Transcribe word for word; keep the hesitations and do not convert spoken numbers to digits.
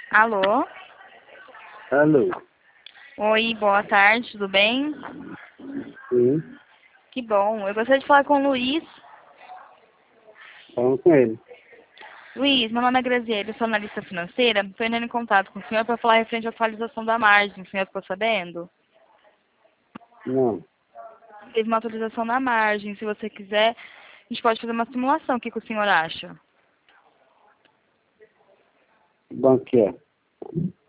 Alô? Alô? Oi, boa tarde, tudo bem? Sim, Que bom. Eu gostaria de falar com o Luiz. falando com ele. Luiz, meu nome é Graziele, eu sou analista financeira. Estou entrando em contato com o senhor para falar referente à atualização da margem. O senhor ficou sabendo? Não, Teve uma atualização da margem. Se você quiser, a gente pode fazer uma simulação. O que, que o senhor acha? que banco que é?